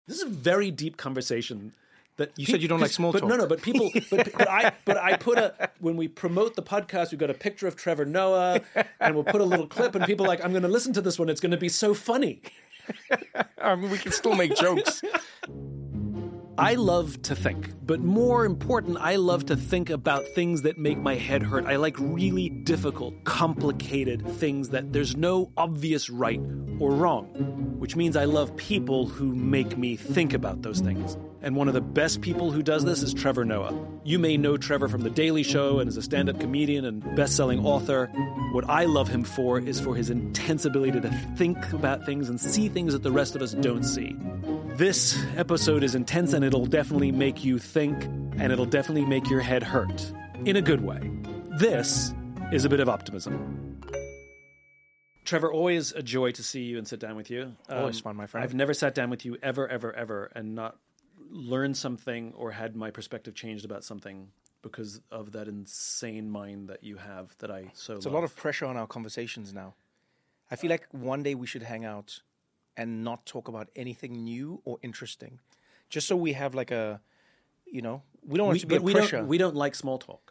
This is a very deep conversation. That you said you don't like small talk. But people, when we promote the podcast, we've got a picture of Trevor Noah, and we'll put a little clip, and people are like, I'm going to listen to this one. It's going to be so funny. I mean, we can still make jokes. I love to think, but more important, I love to think about things that make my head hurt. I like really difficult, complicated things that there's no obvious right or wrong, which means I love people who make me think about those things. And one of the best people who does this is Trevor Noah. You may know Trevor from The Daily Show and as a stand-up comedian and best-selling author. What I love him for is for his intense ability to think about things and see things that the rest of us don't see. This episode is intense, and it'll definitely make you think, and it'll definitely make your head hurt. In a good way. This is a bit of optimism. Trevor, always a joy to see you and sit down with you. Always fun, my friend. I've never sat down with you ever, and not learned something or had my perspective changed about something because of that insane mind that you have that I so love. It's a lot of pressure on our conversations now. I feel like one day we should hang out and not talk about anything new or interesting. Just so we have like a, we don't want it to be a pressure. We don't like small talk.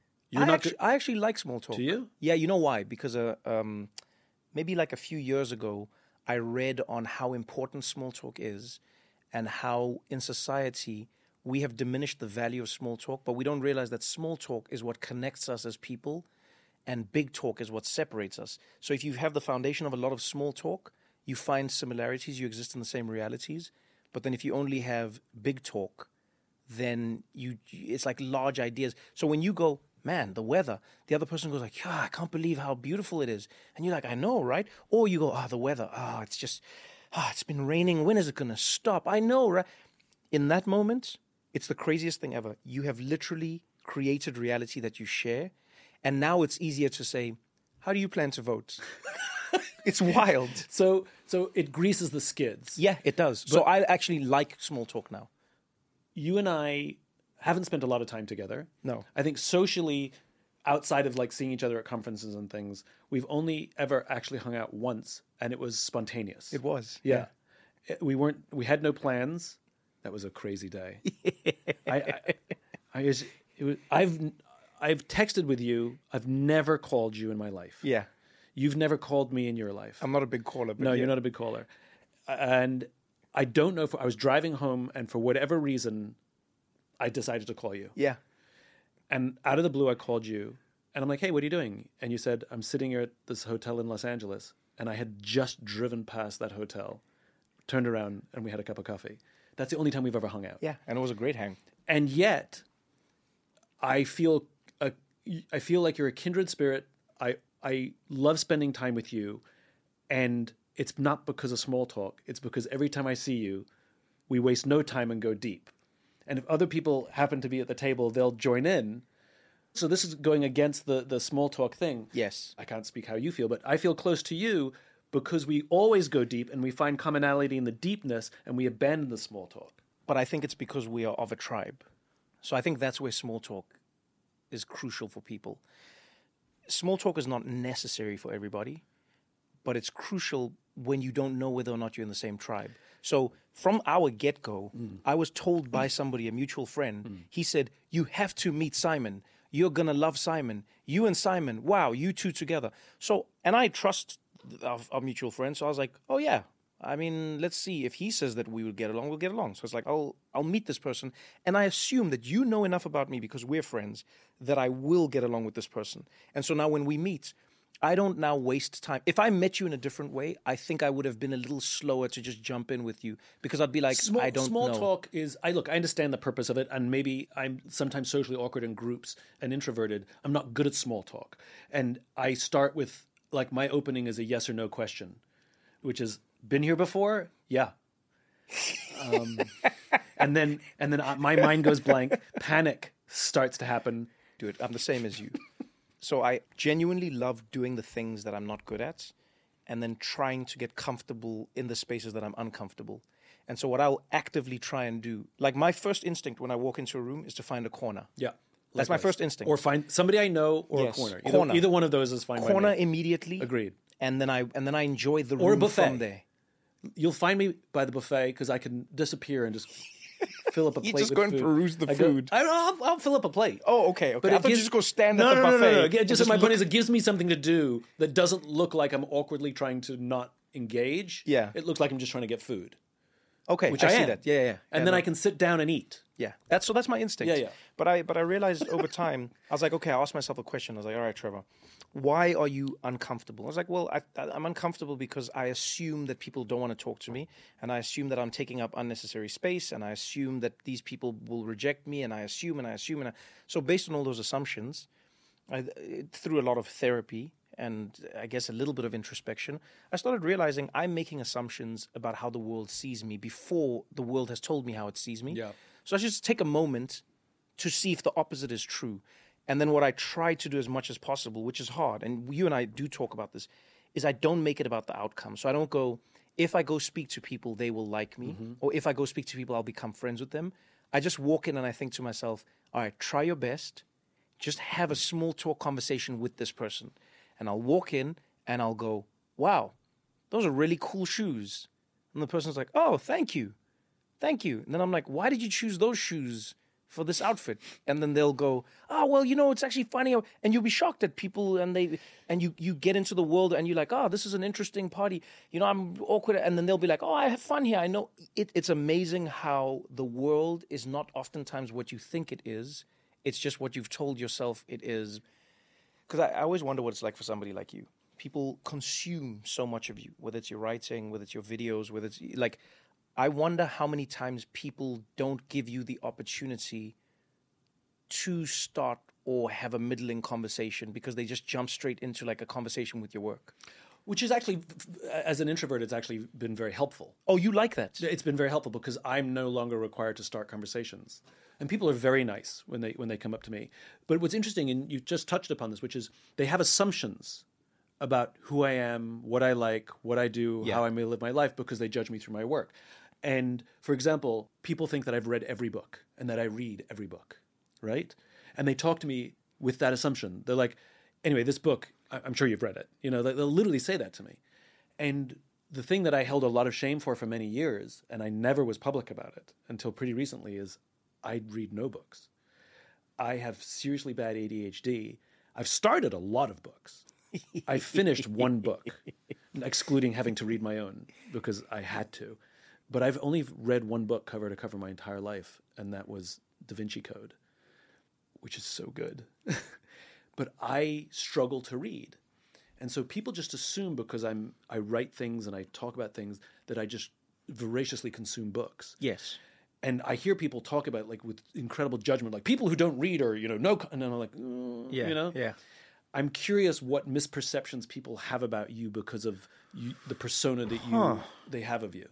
I actually like small talk. Do you? Yeah, you know why? Because maybe like a few years ago, I read on how important small talk is and how in society we have diminished the value of small talk, but we don't realize that small talk is what connects us as people and big talk is what separates us. So if you have the foundation of a lot of small talk, you find similarities, you exist in the same realities. But then if you only have big talk, then it's like large ideas. So when you go, man, the weather, the other person goes like, yeah, I can't believe how beautiful it is. And you're like, I know, right? Or you go, the weather, it's been raining. When is it going to stop? I know, right? In that moment, it's the craziest thing ever. You have literally created reality that you share. And now it's easier to say, how do you plan to vote? It's wild. So it greases the skids. Yeah, it does. So I actually like small talk now. You and I haven't spent a lot of time together. No. I think socially, outside of like seeing each other at conferences and things, we've only ever actually hung out once, and it was spontaneous. It was. Yeah. We had no plans. That was a crazy day. I've texted with you. I've never called you in my life. Yeah. You've never called me in your life. I'm not a big caller. But no, you're not a big caller. And I don't know if I was driving home and for whatever reason, I decided to call you. Yeah. And out of the blue, I called you and I'm like, hey, what are you doing? And you said, I'm sitting here at this hotel in Los Angeles. And I had just driven past that hotel, turned around and we had a cup of coffee. That's the only time we've ever hung out. Yeah. And it was a great hang. And yet I feel like you're a kindred spirit. I love spending time with you, and it's not because of small talk. It's because every time I see you, we waste no time and go deep. And if other people happen to be at the table, they'll join in. So this is going against the small talk thing. Yes. I can't speak how you feel, but I feel close to you because we always go deep and we find commonality in the deepness and we abandon the small talk. But I think it's because we are of a tribe. So I think that's where small talk is crucial for people. Small talk is not necessary for everybody, but it's crucial when you don't know whether or not you're in the same tribe. So from our get-go, I was told by somebody, a mutual friend, he said, you have to meet Simon. You're going to love Simon. You and Simon, wow, you two together. So, and I trust our mutual friend, so I was like, oh yeah, I mean, let's see. If he says that we will get along, we'll get along. So it's like, I'll meet this person. And I assume that you know enough about me because we're friends that I will get along with this person. And so now when we meet, I don't now waste time. If I met you in a different way, I think I would have been a little slower to just jump in with you because I'd be like, I don't know. Small talk is, I understand the purpose of it, and maybe I'm sometimes socially awkward in groups and introverted. I'm not good at small talk. And I start with, like, my opening is a yes or no question, which is, been here before? Yeah. And then my mind goes blank. Panic starts to happen. Dude, I'm the same as you. So I genuinely love doing the things that I'm not good at and then trying to get comfortable in the spaces that I'm uncomfortable. And so what I'll actively try and do, like my first instinct when I walk into a room is to find a corner. Yeah. That's my first instinct. Or find somebody I know or Yes, a corner. corner. Either one of those is fine. Corner immediately. Agreed. And then I enjoy the Or a room buffet. from there. You'll find me by the buffet because I can disappear and just fill up a plate. You just with go and food. peruse the I go- food. I'll fill up a plate. Oh, okay. But I it thought you gives- just go stand no, at the no, no, buffet. No, no. and Just my point look- is, it gives me something to do that doesn't look like I'm awkwardly trying to not engage. Yeah. It looks like I'm just trying to get food, Okay, which I I see am. that. Yeah. and then I can sit down and eat. Yeah, that's my instinct. Yeah. But I realized over time, I was like, okay, I asked myself a question. I was like, all right, Trevor, why are you uncomfortable? I was like, well, I'm uncomfortable because I assume that people don't want to talk to me, and I assume that I'm taking up unnecessary space, and I assume that these people will reject me, and I assume. So based on all those assumptions, through a lot of therapy and I guess a little bit of introspection, I started realizing I'm making assumptions about how the world sees me before the world has told me how it sees me. Yeah. So I should just take a moment to see if the opposite is true. And then what I try to do as much as possible, which is hard, and you and I do talk about this, is I don't make it about the outcome. So I don't go, if I go speak to people, they will like me. Or if I go speak to people, I'll become friends with them. I just walk in and I think to myself, all right, try your best. Just have a small talk conversation with this person. And I'll walk in and I'll go, wow, those are really cool shoes. And the person's like, oh, thank you. Thank you. And then I'm like, why did you choose those shoes for this outfit? And then they'll go, oh, well, it's actually funny. And you'll be shocked at people and you get into the world and you're like, oh, this is an interesting party. I'm awkward. And then they'll be like, oh, I have fun here. I know. It's amazing how the world is not oftentimes what you think it is. It's just what you've told yourself it is. Because I always wonder what it's like for somebody like you. People consume so much of you, whether it's your writing, whether it's your videos, whether it's like, I wonder how many times people don't give you the opportunity to start or have a middling conversation because they just jump straight into like a conversation with your work. Which is actually, as an introvert, it's actually been very helpful. Oh, you like that? It's been very helpful because I'm no longer required to start conversations. And people are very nice when they come up to me. But what's interesting, and you just touched upon this, which is they have assumptions about who I am, what I like, what I do, how I may live my life because they judge me through my work. And for example, people think that I've read every book and that I read every book, right? And they talk to me with that assumption. They're like, anyway, this book, I'm sure you've read it. They'll literally say that to me. And the thing that I held a lot of shame for many years, and I never was public about it until pretty recently, is I read no books. I have seriously bad ADHD. I've started a lot of books. I finished one book, excluding having to read my own because I had to. But I've only read one book cover to cover my entire life, and that was Da Vinci Code, which is so good. But I struggle to read. And so people just assume because I write things and I talk about things that I just voraciously consume books. Yes. And I hear people talk about like with incredible judgment, like people who don't read or, no, and I'm like, Yeah. I'm curious what misperceptions people have about you because of the persona that they have of you.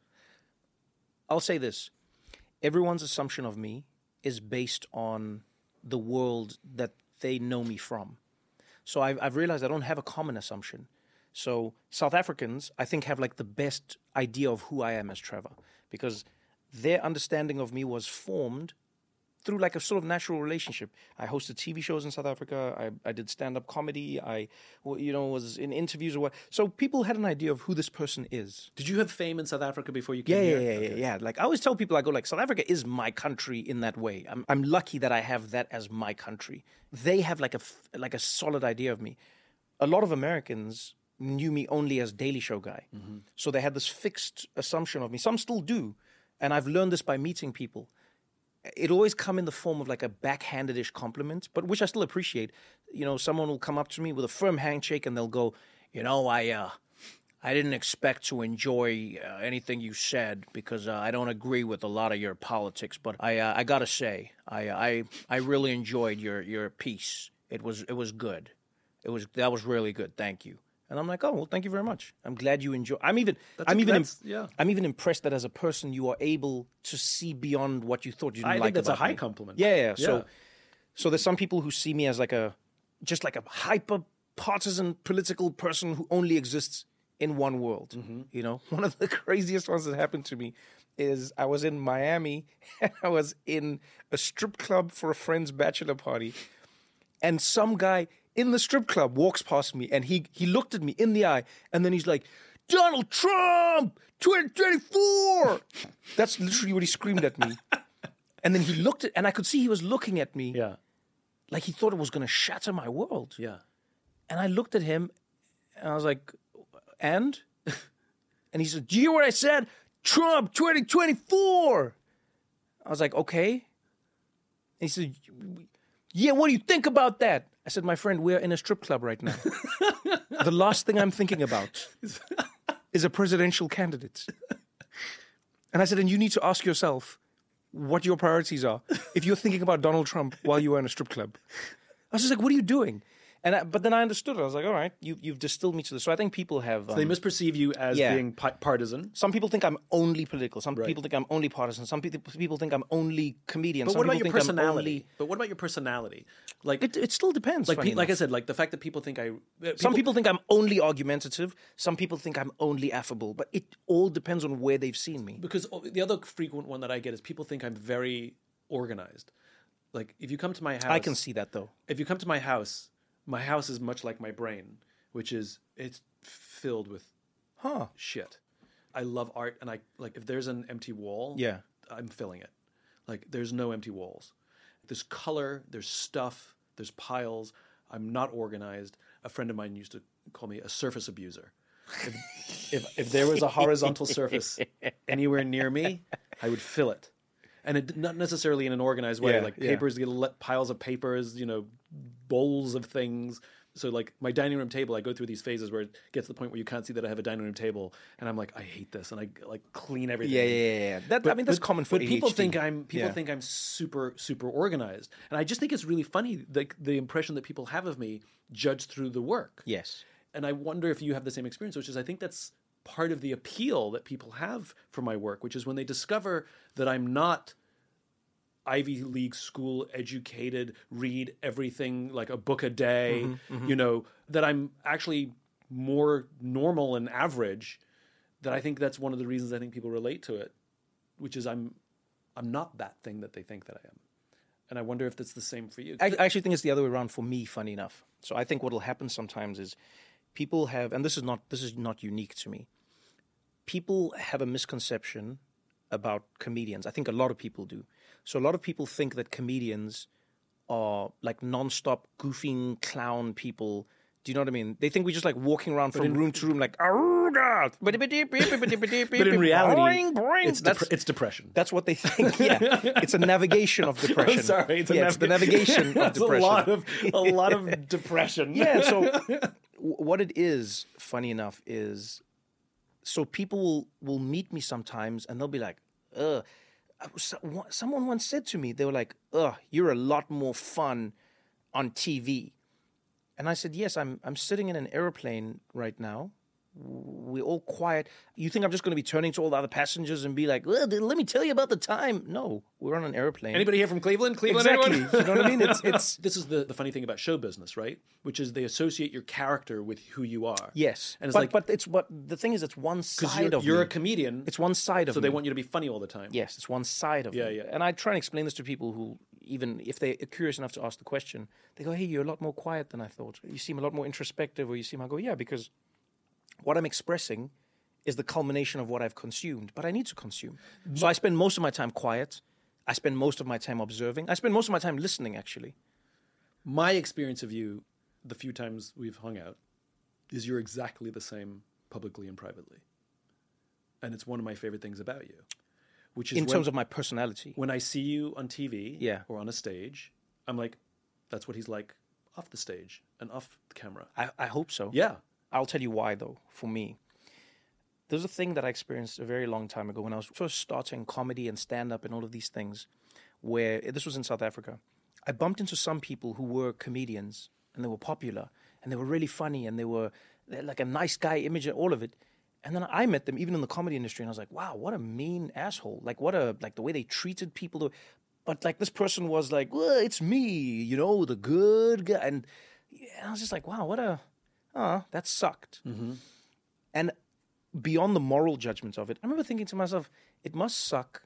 I'll say this. Everyone's assumption of me is based on the world that they know me from. So I've realized I don't have a common assumption. So South Africans, I think, have like the best idea of who I am as Trevor because their understanding of me was formed through like a sort of natural relationship. I hosted TV shows in South Africa. I did stand-up comedy. I, was in interviews or what. So people had an idea of who this person is. Did you have fame in South Africa before you came here? Yeah. Like I always tell people, I go like, South Africa is my country in that way. I'm lucky that I have that as my country. They have like a solid idea of me. A lot of Americans knew me only as Daily Show guy. Mm-hmm. So they had this fixed assumption of me. Some still do. And I've learned this by meeting people. It always come in the form of like a backhanded-ish compliment, but which I still appreciate. Someone will come up to me with a firm handshake and they'll go, I didn't expect to enjoy anything you said because I don't agree with a lot of your politics, but I gotta say, I really enjoyed your piece. It was good. That was really good. Thank you. And I'm like, oh, well, thank you very much. I'm glad you enjoy. I'm even impressed that as a person you are able to see beyond what you thought you didn't like about me. I think that's a high compliment. Yeah. So there's some people who see me as like a hyper partisan political person who only exists in one world. Mm-hmm. One of the craziest ones that happened to me is I was in Miami and I was in a strip club for a friend's bachelor party, and some guy in the strip club walks past me and he looked at me in the eye and then he's like, Donald Trump, 2024. That's literally what he screamed at me. And then he looked at, and I could see he was looking at me Yeah. like he thought it was going to shatter my world. Yeah. And I looked at him, and I was like, and? And he said, do you hear what I said? Trump 2024. I was like, okay. And he said, yeah, what do you think about that? I said, my friend, we're in a strip club right now. The last thing I'm thinking about is a presidential candidate. And I said, and you need to ask yourself what your priorities are if you're thinking about Donald Trump while you are in a strip club. I was just like, what are you doing? But then I understood it. I was like, all right, you've distilled me to this. So I think people have... They misperceive you as being partisan. Some people think I'm only political. Some people think I'm only partisan. Some people think I'm only comedian. But what about your personality? Like it still depends. Like I said, like the fact that people think some people think I'm only argumentative. Some people think I'm only affable. But it all depends on where they've seen me. Because the other frequent one that I get is people think I'm very organized. Like if you come to my house... I can see that though. If you come to my house is much like my brain, which is it's filled with shit. I love art, and I like if there's an empty wall, I'm filling it. Like there's no empty walls. There's color, there's stuff, there's piles. I'm not organized. A friend of mine used to call me a surface abuser. If there was a horizontal surface anywhere near me, I would fill it. And not necessarily in an organized way. Papers, piles of papers, bowls of things. So like my dining room table, I go through these phases where it gets to the point where you can't see that I have a dining room table, and I'm like, I hate this, and I like clean everything. Yeah. That's common for ADHD. People think I'm super organized, and I just think it's really funny the impression that people have of me judged through the work. Yes, and I wonder if you have the same experience, which is I think that's part of the appeal that people have for my work, which is when they discover that I'm not Ivy League school educated, read everything like a book a day, that I'm actually more normal and average, that I think that's one of the reasons I think people relate to it, which is I'm not that thing that they think that I am. And I wonder if that's the same for you. I actually think it's the other way around for me, funny enough. So I think what will happen sometimes is people have, and this is not unique to me, people have a misconception about comedians. I think a lot of people do. So a lot of people think that comedians are like non-stop goofing clown people. Do you know what I mean? They think we're just like walking around from room to room like, oh God. But in reality, it's depression. That's what they think. Yeah, it's a navigation of depression. I'm sorry, it's the navigation of depression. A lot of depression. Yeah. So what it is, funny enough, is so people will meet me sometimes and they'll be like, ugh. Someone once said to me, they were like, ugh, you're a lot more fun on TV. And I said, yes, I'm sitting in an airplane right now. We're all quiet. You think I'm just going to be turning to all the other passengers and be like, well, let me tell you about the time? No, we're on an airplane. Anybody here from Cleveland? Exactly. Anyone? You know what I mean? This is the funny thing about show business, right? Which is they associate your character with who you are. Yes. And it's but the thing is, it's one side of you're me. a comedian. It's one side of so me. they want you to be funny all the time. Yes, it's one side of me. Yeah. And I try and explain this to people who, even if they're curious enough to ask the question, they go, hey, you're a lot more quiet than I thought. You seem a lot more introspective, or I go, yeah, because what I'm expressing is the culmination of what I've consumed, but I need to consume. So I spend most of my time quiet. I spend most of my time observing. I spend most of my time listening, actually. My experience of you, the few times we've hung out, is you're exactly the same publicly and privately. And it's one of my favorite things about you. Which is in terms of my personality. When I see you on TV or on a stage, I'm like, that's what he's like off the stage and off the camera. I hope so. Yeah. I'll tell you why, though, for me. There's a thing that I experienced a very long time ago when I was first starting comedy and stand-up and all of these things, where this was in South Africa. I bumped into some people who were comedians, and they were popular, and they were really funny, and they're like a nice guy image and all of it. And then I met them, even in the comedy industry, and I was like, wow, what a mean asshole. Like, the way they treated people. But, like, this person was like, well, it's me, the good guy. And I was just like, wow, that sucked. Mm-hmm. And beyond the moral judgment of it, I remember thinking to myself, it must suck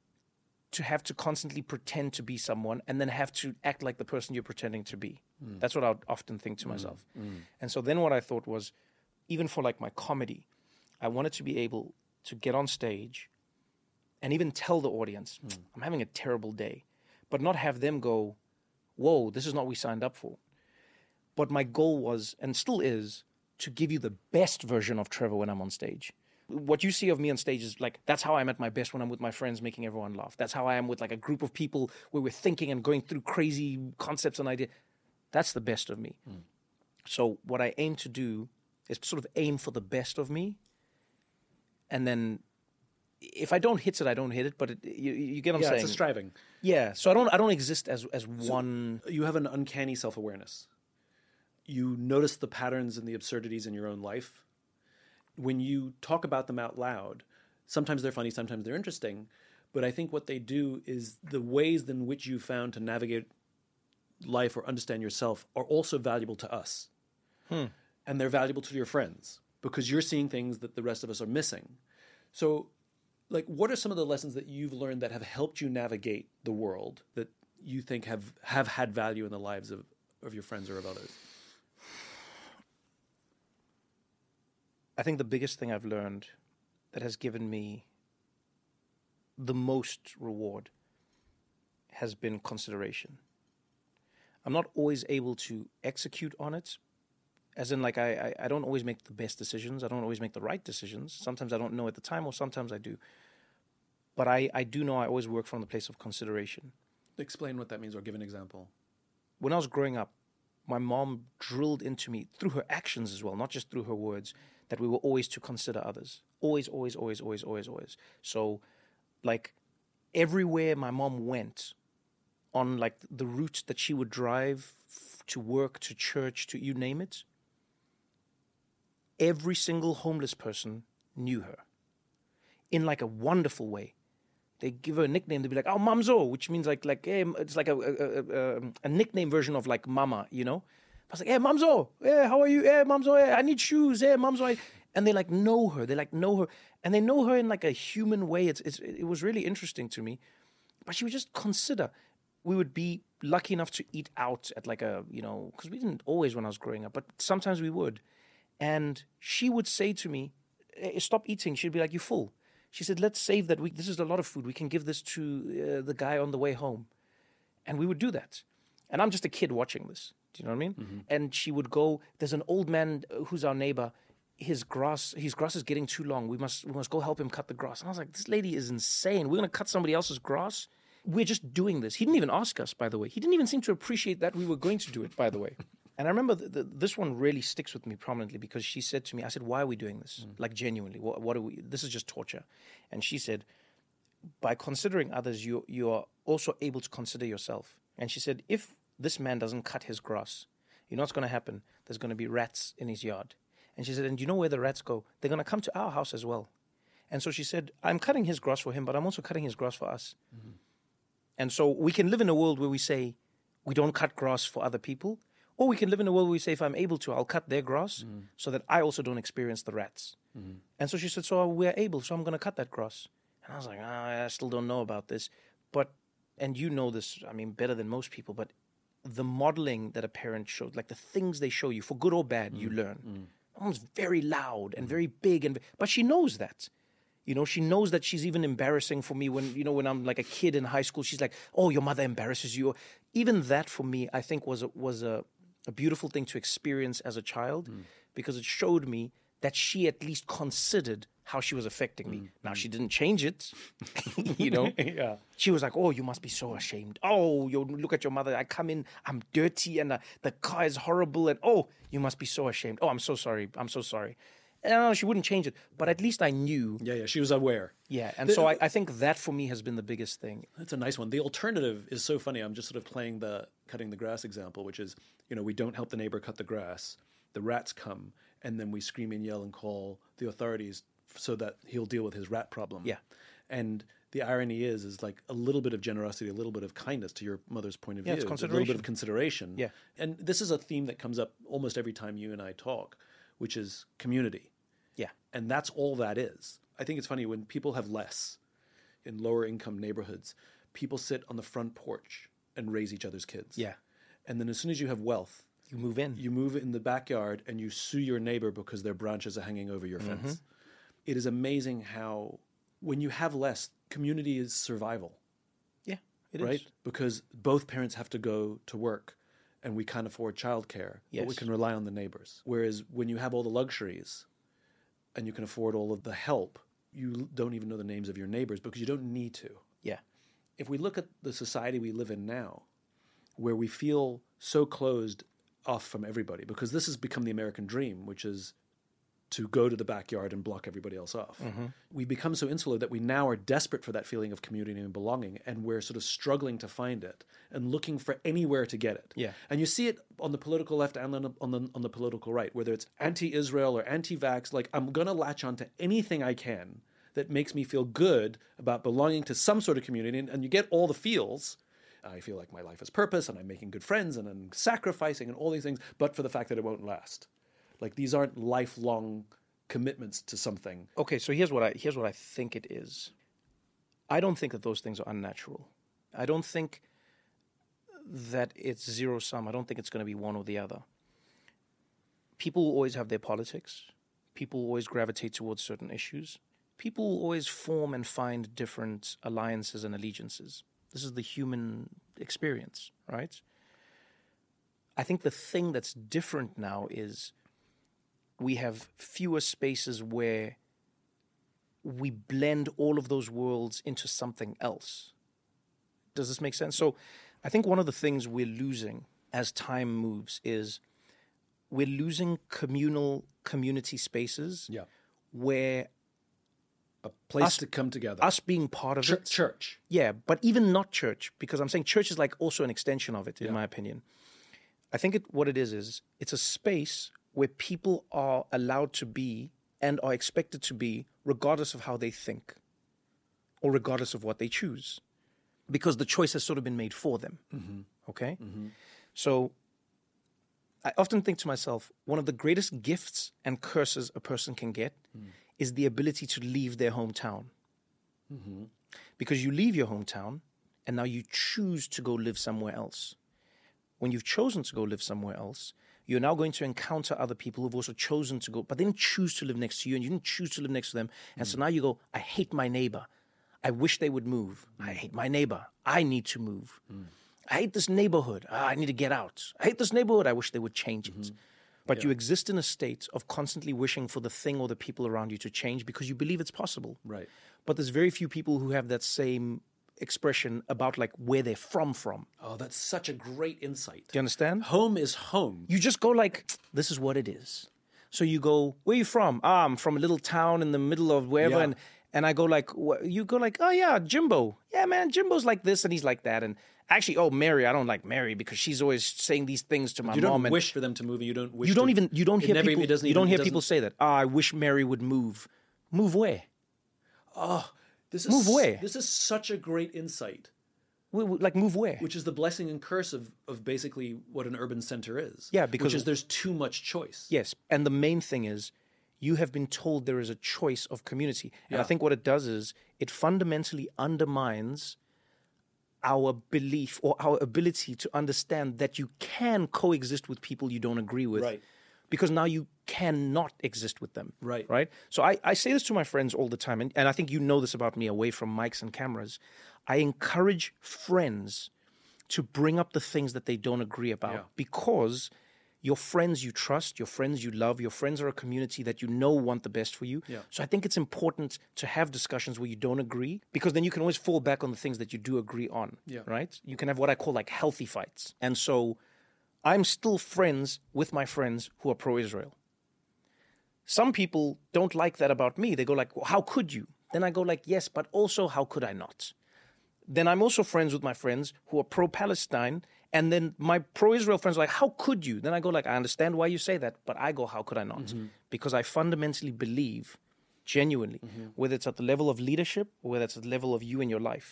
to have to constantly pretend to be someone and then have to act like the person you're pretending to be. Mm. That's what I would often think to myself. Mm. And so then what I thought was, even for like my comedy, I wanted to be able to get on stage and even tell the audience, I'm having a terrible day, but not have them go, whoa, this is not what we signed up for. But my goal was, and still is, to give you the best version of Trevor when I'm on stage. What you see of me on stage is like, that's how I'm at my best when I'm with my friends, making everyone laugh. That's how I am with like a group of people where we're thinking and going through crazy concepts and ideas. That's the best of me. So what I aim to do is sort of aim for the best of me. And then if I don't hit it, I don't hit it. But you get what I'm saying? It's a striving. Yeah. So I don't exist as one. You have an uncanny self-awareness. You notice the patterns and the absurdities in your own life. When you talk about them out loud, sometimes they're funny, sometimes they're interesting. But I think what they do is the ways in which you found to navigate life or understand yourself are also valuable to us. And they're valuable to your friends because you're seeing things that the rest of us are missing. So, like, what are some of the lessons that you've learned that have helped you navigate the world that you think have had value in the lives of your friends or of others? I think the biggest thing I've learned that has given me the most reward has been consideration. I'm not always able to execute on it, as in like I don't always make the best decisions. I don't always make the right decisions. Sometimes I don't know at the time, or sometimes I do. But I do know I always work from the place of consideration. Explain what that means or give an example. When I was growing up, my mom drilled into me through her actions as well, not just through her words, that we were always to consider others. Always, always, always, always, always, always. So, like, everywhere my mom went, on, like, the route that she would drive to work, to church, to you name it, every single homeless person knew her in, like, a wonderful way. They give her a nickname. They'd be like, "Oh, Mamzo," which means like hey, it's like a nickname version of like Mama, you know. I was like, "Hey, Mamzo, hey, how are you? Hey, Mamzo, hey, I need shoes. Hey, Mamzo," and they like know her. They like know her, and they know her in like a human way. It was really interesting to me. But she would just consider. We would be lucky enough to eat out at like a, you know, because we didn't always when I was growing up, but sometimes we would, and she would say to me, hey, "Stop eating." She'd be like, "You're full." She said, "Let's save that. This is a lot of food. We can give this to the guy on the way home." And we would do that. And I'm just a kid watching this. Do you know what I mean? Mm-hmm. And she would go, there's an old man who's our neighbor. His grass is getting too long. We must go help him cut the grass. And I was like, this lady is insane. We're going to cut somebody else's grass? We're just doing this. He didn't even ask us, by the way. He didn't even seem to appreciate that we were going to do it, by the way. And I remember this one really sticks with me prominently because she said to me, I said, "Why are we doing this? Like genuinely, what are we? This is just torture." And she said, "By considering others, you are also able to consider yourself." And she said, "If this man doesn't cut his grass, you know what's going to happen? There's going to be rats in his yard." And she said, "And you know where the rats go? They're going to come to our house as well." And so she said, "I'm cutting his grass for him, but I'm also cutting his grass for us." Mm-hmm. And so we can live in a world where we say we don't cut grass for other people. Or we can live in a world where we say, if I'm able to, I'll cut their grass so that I also don't experience the rats. Mm-hmm. And so she said, so we're able, so I'm going to cut that grass. And I was like, I still don't know about this. But, and you know this, I mean, better than most people, but the modeling that a parent shows, like the things they show you, for good or bad, you learn. Mom's very loud and very big, but she knows that. You know, she knows that she's even embarrassing for me when I'm like a kid in high school. She's like, "Oh, your mother embarrasses you." Even that for me, I think was a beautiful thing to experience as a child because it showed me that she at least considered how she was affecting me. Now, she didn't change it, you know. Yeah. She was like, "Oh, you must be so ashamed. Oh, you look at your mother. I come in, I'm dirty and the car is horrible. And oh, you must be so ashamed. Oh, I'm so sorry. I'm so sorry." And she wouldn't change it, but at least I knew. Yeah, she was aware. Yeah, and so I think that for me has been the biggest thing. That's a nice one. The alternative is so funny. I'm just sort of playing the cutting the grass example, which is, we don't help the neighbor cut the grass. The rats come, and then we scream and yell and call the authorities so that he'll deal with his rat problem. Yeah. And the irony is like a little bit of generosity, a little bit of kindness to your mother's point of view. It's consideration. A little bit of consideration. Yeah. And this is a theme that comes up almost every time you and I talk, which is community. Yeah. And that's all that is. I think it's funny when people have less in lower income neighborhoods, people sit on the front porch and raise each other's kids. Yeah. And then as soon as you have wealth, you move in. You move in the backyard and you sue your neighbor because their branches are hanging over your fence. it is amazing how when you have less, community is survival. Yeah, it right? is. Because both parents have to go to work and we can't afford childcare, but we Yes. can rely on the neighbors. Whereas when you have all the luxuries and you can afford all of the help, you don't even know the names of your neighbors because you don't need to. Yeah. If we look at the society we live in now, where we feel so closed off from everybody, because this has become the American dream, which is to go to the backyard and block everybody else off. We become so insular that we now are desperate for that feeling of community and belonging, and we're sort of struggling to find it and looking for anywhere to get it. Yeah. And you see it on the political left and on the political right, whether it's anti-Israel or anti-vax. Like, I'm going to latch on to anything I can that makes me feel good about belonging to some sort of community, and you get all the feels. I feel like my life has purpose, and I'm making good friends, and I'm sacrificing, and all these things, but for the fact that it won't last. Like, these aren't lifelong commitments to something. Okay, so here's what I think it is. I don't think that those things are unnatural. I don't think that it's zero sum. I don't think it's going to be one or the other. People will always have their politics. People will always gravitate towards certain issues. People will always form and find different alliances and allegiances. This is the human experience, right? I think the thing that's different now is we have fewer spaces where we blend all of those worlds into something else. Does this make sense? So I think one of the things we're losing as time moves is we're losing community spaces where A place to come together. us being part of it. Church. Yeah, but even not church, because I'm saying church is like also an extension of it, in my opinion. I think what it is it's a space where people are allowed to be and are expected to be regardless of how they think or regardless of what they choose, because the choice has sort of been made for them. Okay? So I often think to myself, one of the greatest gifts and curses a person can get is the ability to leave their hometown. Because you leave your hometown and now you choose to go live somewhere else. When you've chosen to go live somewhere else, you're now going to encounter other people who've also chosen to go, but they didn't choose to live next to you and you didn't choose to live next to them. And so now you go, I hate my neighbor. I wish they would move. I hate my neighbor. I need to move. I hate this neighborhood. I need to get out. I hate this neighborhood. I wish they would change it. But you exist in a state of constantly wishing for the thing or the people around you to change because you believe it's possible. Right. But there's very few people who have that same expression about like where they're from. Oh, that's such a great insight. Do you understand? Home is home. You just go like, this is what it is. So you go, where are you from? I'm from a little town in the middle of wherever. Yeah. And I go like, you go like, oh yeah, Jimbo. Yeah, man, Jimbo's like this and he's like that. And actually, oh, Mary, I don't like Mary because she's always saying these things to my You mom. don't wish for them to move, and you don't wish. You don't hear never- people. it doesn't You don't even- hear it people doesn't- say that. I wish Mary would move. Move where? This is, Move where? This is such a great insight, Like move where? which is the blessing and curse of basically what an urban center is. Yeah, because- which is there's too much choice. Yes, and the main thing is you have been told there is a choice of community. And I Yeah. think what it does is it fundamentally undermines our belief or our ability to understand that you can coexist with people you don't agree with. Right. Because now you cannot exist with them. Right. Right? So I say this to my friends all the time, and I think you know this about me away from mics and cameras. I encourage friends to bring up the things that they don't agree about Yeah. because your friends you trust, your friends you love, your friends are a community that you know want the best for you. Yeah. So I think it's important to have discussions where you don't agree because then you can always fall back on the things that you do agree on. Yeah. Right? You can have what I call like healthy fights. And so I'm still friends with my friends who are pro-Israel. Some people don't like that about me. They go like, well, how could you? Then I go like, yes, but also how could I not? Then I'm also friends with my friends who are pro-Palestine. And then my pro-Israel friends are like, how could you? Then I go like, I understand why you say that, but I go, how could I not? Because I fundamentally believe, genuinely, whether it's at the level of leadership or whether it's at the level of you in your life,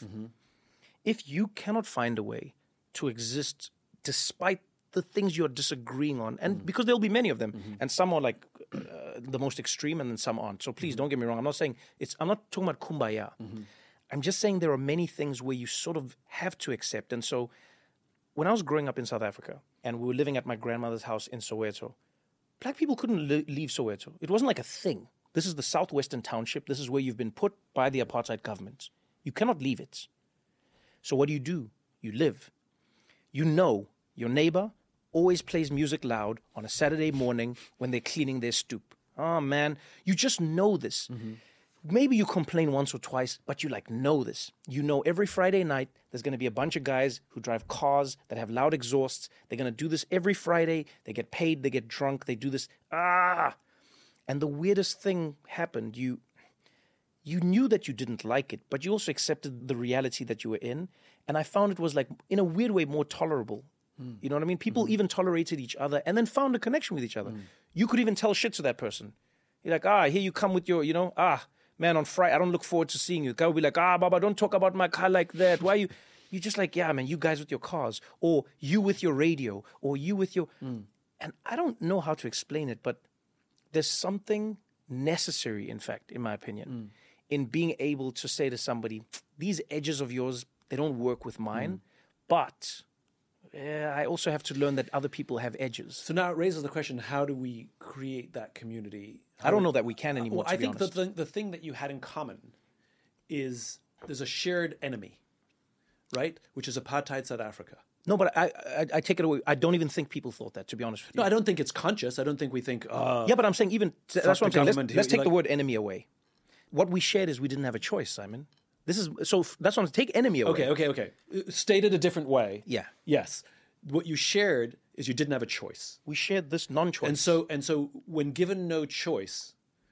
if you cannot find a way to exist despite the things you're disagreeing on, and because there'll be many of them, and some are like the most extreme and then some aren't. So please don't get me wrong. I'm not saying I'm not talking about kumbaya. I'm just saying there are many things where you sort of have to accept. And so when I was growing up in South Africa and we were living at my grandmother's house in Soweto, black people couldn't leave Soweto. It wasn't like a thing. This is the southwestern township. This is where you've been put by the apartheid government. You cannot leave it. So what do? You live. You know your neighbor always plays music loud on a Saturday morning when they're cleaning their stoop. Oh, man, you just know this. Maybe you complain once or twice, but you know this. You know every Friday night there's going to be a bunch of guys who drive cars that have loud exhausts. They're going to do this every Friday. They get paid, they get drunk, they do this. And the weirdest thing happened. You knew that you didn't like it, but you also accepted the reality that you were in. And I found it was in a weird way, more tolerable. You know what I mean? People even tolerated each other and then found a connection with each other. You could even tell shit to that person. You're like, here you come with your, man, on Friday, I don't look forward to seeing you. The guy will be like, Baba, don't talk about my car like that. Why you? You're just like, yeah, man, you guys with your cars. Or you with your radio. Or you with your... And I don't know how to explain it, but there's something necessary, in fact, in my opinion, in being able to say to somebody, these edges of yours, they don't work with mine, but I also have to learn that other people have edges. So now it raises the question, how do we create that community? I don't know that we can anymore, I think the thing that you had in common is there's a shared enemy, right? Which is apartheid South Africa. No, but I take it away. I don't even think people thought that, to be honest with you. No, I don't think it's conscious. I don't think we think, yeah, but I'm saying that's what I'm saying. Let's take the word enemy away. What we shared is we didn't have a choice, Simon. That's what I'm take enemy away. Okay. Stated a different way. Yeah. Yes. What you shared is you didn't have a choice. We shared this non-choice. And so when given no choice,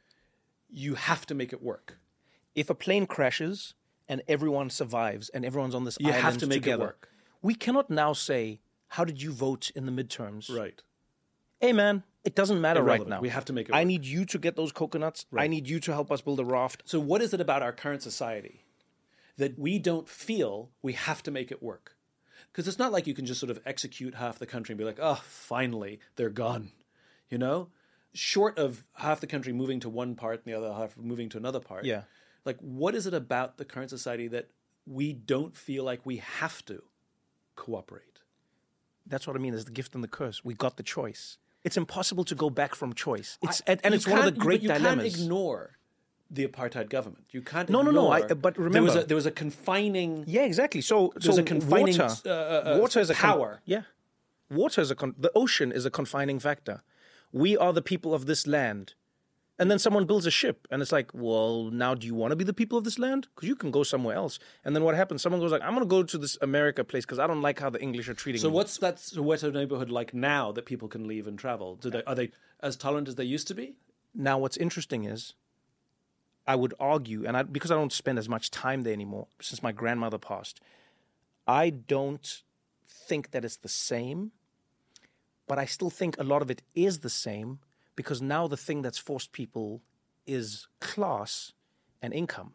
you have to make it work. If a plane crashes and everyone survives and everyone's on this island have to make together, it work. We cannot now say, how did you vote in the midterms? Right. Hey, man, it doesn't matter Irrelevant. right now. We have to make it work. I need you to get those coconuts. Right. I need you to help us build a raft. So what is it about our current society that we don't feel we have to make it work? Because it's not like you can just sort of execute half the country and be like, finally, they're gone. You know? Short of half the country moving to one part and the other half moving to another part. Yeah. Like, what is it about the current society that we don't feel like we have to cooperate? That's what I mean. Is the gift and the curse. We got the choice. It's impossible to go back from choice. It's one of the great dilemmas. You can't ignore the apartheid government. You can't. No. But remember, there was a confining. Yeah, exactly. So a confining water is a power. Water is the ocean is a confining factor. We are the people of this land. And then someone builds a ship, and it's like, well, now do you want to be the people of this land? Because you can go somewhere else. And then what happens? Someone goes like, I'm going to go to this America place because I don't like how the English are treating me. So what's that Soweto neighborhood like now that people can leave and travel? Are they as tolerant as they used to be? Now, what's interesting is, I would argue, and because I don't spend as much time there anymore since my grandmother passed, I don't think that it's the same, but I still think a lot of it is the same. Because now the thing that's forced people is class and income.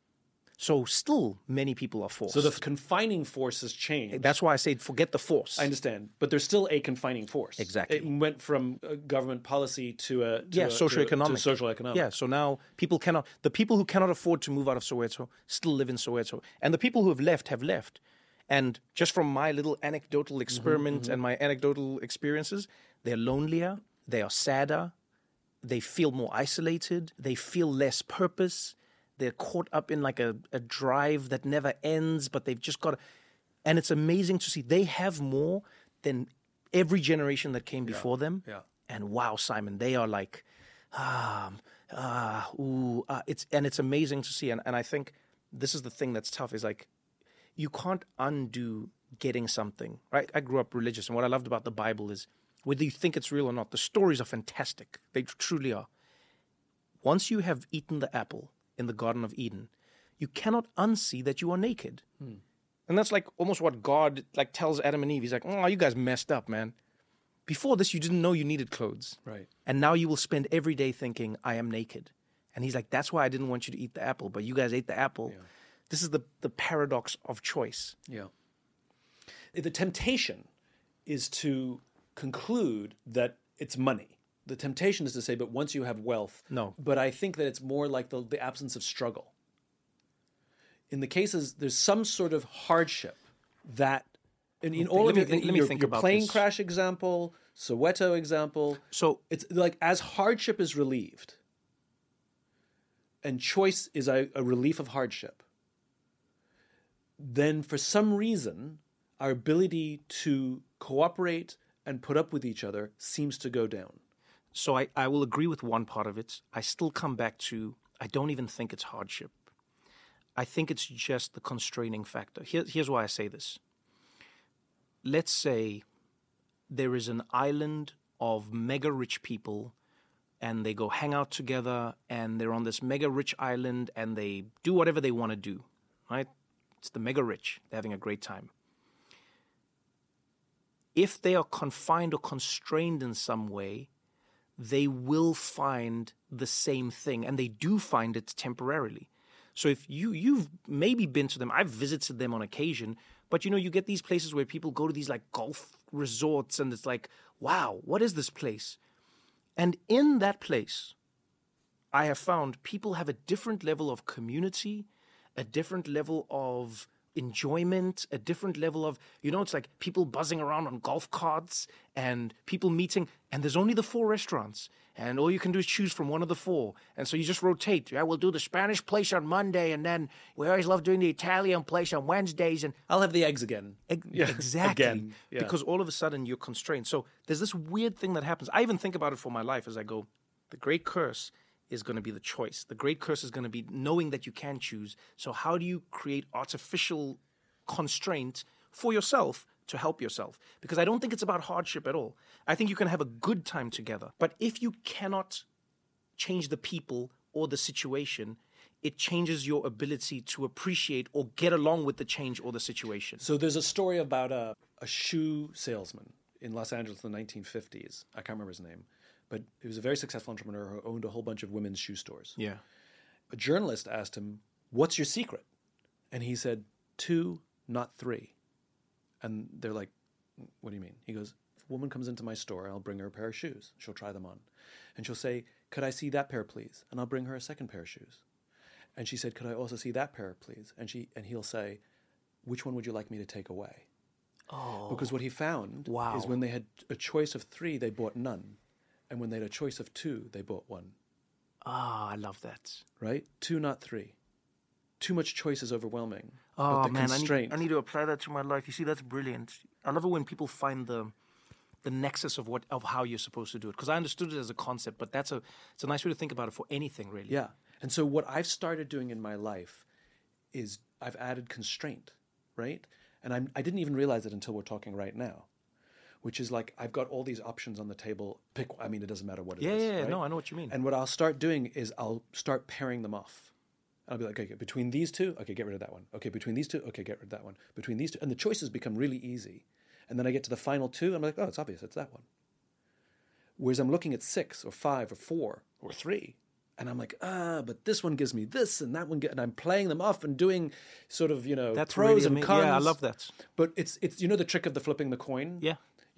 So still many people are forced. So the confining force has changed. That's why I say forget the force. I understand. But there's still a confining force. Exactly. It went from government policy to socioeconomic. To socioeconomic. Yeah, so now the people who cannot afford to move out of Soweto still live in Soweto. And the people who have left. And just from my little anecdotal experiment and my anecdotal experiences, they're lonelier. They are sadder. They feel more isolated. They feel less purpose. They're caught up in like a drive that never ends, but they've just got... And it's amazing to see. They have more than every generation that came before them. Yeah. And wow, Simon, they are like... It's amazing to see. And I think this is the thing that's tough is like, you can't undo getting something, right? I grew up religious, and what I loved about the Bible is whether you think it's real or not, the stories are fantastic. They truly are. Once you have eaten the apple in the Garden of Eden, you cannot unsee that you are naked. And that's like almost what God like tells Adam and Eve. He's like, oh, you guys messed up, man. Before this, you didn't know you needed clothes. Right. And now you will spend every day thinking, I am naked. And he's like, that's why I didn't want you to eat the apple, but you guys ate the apple. Yeah. This is the paradox of choice. Yeah. The temptation is to conclude that it's money. The temptation is to say, but once you have wealth. No. But I think that it's more like the absence of struggle. In the cases, there's some sort of hardship that, in all of your plane crash example, Soweto example. So it's like as hardship is relieved, and choice is a relief of hardship, then for some reason, our ability to cooperate and put up with each other seems to go down. So I will agree with one part of it. I still come back to, I don't even think it's hardship. I think it's just the constraining factor. Here's why I say this. Let's say there is an island of mega rich people and they go hang out together and they're on this mega rich island and they do whatever they want to do, right? It's the mega rich. They're having a great time. If they are confined or constrained in some way, they will find the same thing, and they do find it temporarily. So if you've maybe been to them, I've visited them on occasion, but you get these places where people go to these like golf resorts and it's like, wow, what is this place? And in that place, I have found people have a different level of community, a different level of enjoyment, a different level of, it's like people buzzing around on golf carts and people meeting, and there's only the 4 restaurants, and all you can do is choose from one of the 4. And so you just rotate. Yeah, we'll do the Spanish place on Monday, and then we always love doing the Italian place on Wednesdays. And I'll have the eggs again. Exactly. Again. Yeah. Because all of a sudden you're constrained. So there's this weird thing that happens. I even think about it for my life as I go, the great curse is going to be the choice. The great curse is going to be knowing that you can choose. So how do you create artificial constraint for yourself to help yourself? Because I don't think it's about hardship at all. I think you can have a good time together. But if you cannot change the people or the situation, it changes your ability to appreciate or get along with the change or the situation. So there's a story about a shoe salesman in Los Angeles in the 1950s. I can't remember his name. But he was a very successful entrepreneur who owned a whole bunch of women's shoe stores. Yeah. A journalist asked him, "What's your secret?" And he said, 2, not 3. And they're like, "What do you mean?" He goes, "If a woman comes into my store, I'll bring her a pair of shoes. She'll try them on. And she'll say, 'Could I see that pair, please?' And I'll bring her a second pair of shoes. And she said, 'Could I also see that pair, please?' And he'll say, 'Which one would you like me to take away?'" Oh. Because what he found is when they had a choice of 3, they bought none. And when they had a choice of 2, they bought 1. I love that. Right? 2, not 3. Too much choice is overwhelming. Oh, but the man, constraint. I need to apply that to my life. You see, that's brilliant. I love it when people find the nexus of how you're supposed to do it. Because I understood it as a concept, but it's a nice way to think about it for anything, really. Yeah. And so what I've started doing in my life is I've added constraint, right? And I didn't even realize it until we're talking right now, which is like I've got all these options on the table. It doesn't matter what it is. Yeah, right? no, I know what you mean. And what I'll start doing is I'll start pairing them off. I'll be like, okay, between these 2, okay, get rid of that one. Okay, between these 2, okay, get rid of that one. Between these 2, and the choices become really easy. And then I get to the final 2, I'm like, oh, it's obvious, it's that one. Whereas I'm looking at 6 or 5 or 4 or 3, and I'm like, but this one gives me this, and that one, and I'm playing them off and doing sort of, that's pros really and cons. Yeah, I love that. But it's the trick of the flipping the coin. Yeah.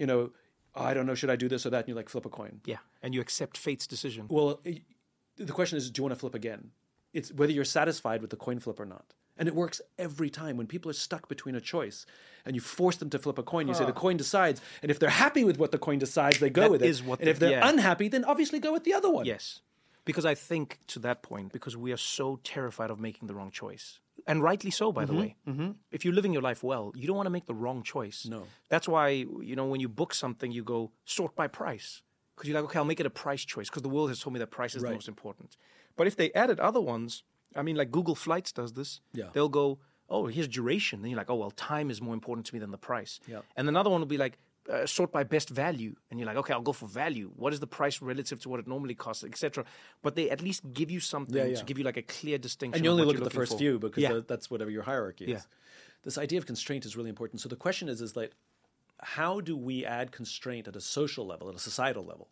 I don't know, should I do this or that? And you like flip a coin. Yeah, and you accept fate's decision. Well, the question is, do you want to flip again? It's whether you're satisfied with the coin flip or not. And it works every time. When people are stuck between a choice and you force them to flip a coin, you say the coin decides. And if they're happy with what the coin decides, they go with it. And if they're unhappy, then obviously go with the other one. Yes. Because I think to that point, because we are so terrified of making the wrong choice. And rightly so, by the way. Mm-hmm. If you're living your life well, you don't want to make the wrong choice. No. That's why, when you book something, you go sort by price. Because you're like, okay, I'll make it a price choice because the world has told me that price is the most important. But if they added other ones, like Google Flights does this. Yeah. They'll go, oh, here's duration. Then you're like, oh, well, time is more important to me than the price. Yeah. And another one will be like, sort by best value. And you're like, okay, I'll go for value. What is the price relative to what it normally costs, etc. But they at least give you something to give you like a clear distinction. And you only look at the looking first for. few because that's whatever your hierarchy is. Yeah. This idea of constraint is really important. So the question is like, how do we add constraint at a social level, at a societal level,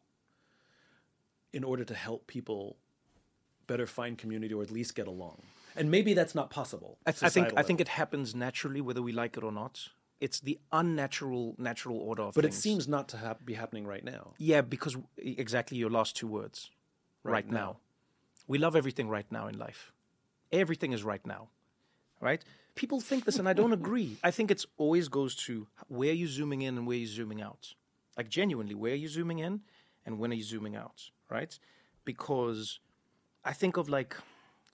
in order to help people better find community or at least get along? And maybe that's not possible. I think it happens naturally, whether we like it or not. It's the unnatural order of things. But it seems not to be happening right now. Yeah, because exactly your last 2 words. Right now. We love everything right now in life. Everything is right now. Right? People think this, and I don't agree. I think it always goes to where are you zooming in and where are you zooming out. Like genuinely, where are you zooming in and when are you zooming out? Right? Because I think of like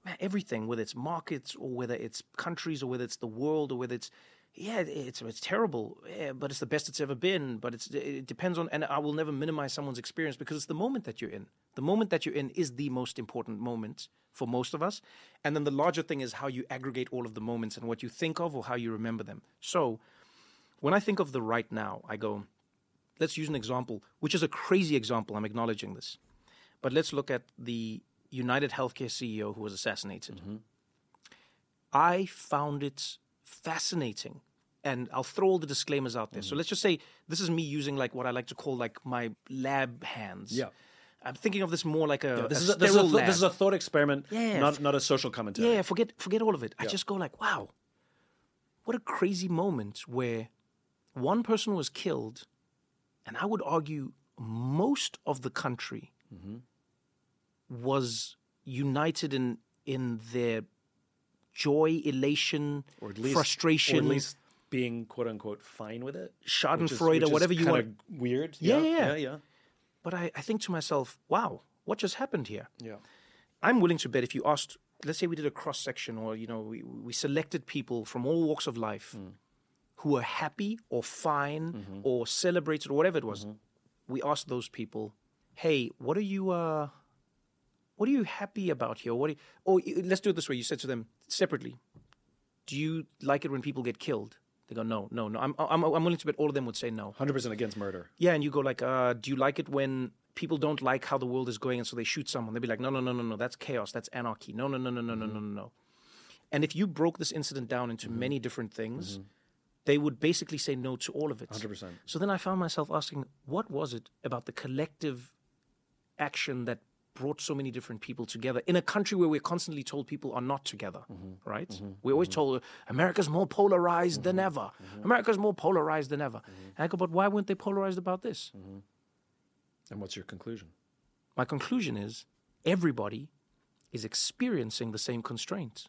everything, whether it's markets or whether it's countries or whether it's the world or whether it's, it's terrible, but it's the best it's ever been. But it depends on, and I will never minimize someone's experience because it's the moment that you're in. The moment that you're in is the most important moment for most of us. And then the larger thing is how you aggregate all of the moments and what you think of or how you remember them. So when I think of the right now, I go, let's use an example, which is a crazy example. I'm acknowledging this. But let's look at the United Healthcare CEO who was assassinated. Mm-hmm. I found it fascinating. And I'll throw all the disclaimers out there. So let's just say this is me using like what I like to call like my lab hands. Yeah. I'm thinking of this more like This is a thought experiment, Yeah. not a social commentary. Yeah, forget all of it. I just go like, wow, what a crazy moment where one person was killed, and I would argue most of the country was united in their joy, elation, Or at least, frustration, or at least being quote unquote fine with it. Schadenfreude, which is whatever you want. kinda weird. Yeah. But I think to myself, wow, what just happened here? Yeah. I'm willing to bet if you asked, let's say we did a cross section, or we selected people from all walks of life who were happy or fine or celebrated or whatever it was. We asked those people, hey, what are you happy about here? Let's do it this way. You said to them separately, do you like it when people get killed? They go, no. I'm willing to bet all of them would say no. 100% against murder. Yeah, and you go like, do you like it when people don't like how the world is going and so they shoot someone? They'd be like, no, that's chaos, that's anarchy. No. And if you broke this incident down into many different things, they would basically say no to all of it. 100%. So then I found myself asking, what was it about the collective action that brought so many different people together in a country where we're constantly told people are not together, right? We're always told America's more polarized than ever. America's more polarized than ever. And I go, but why weren't they polarized about this? And what's your conclusion? My conclusion is everybody is experiencing the same constraints.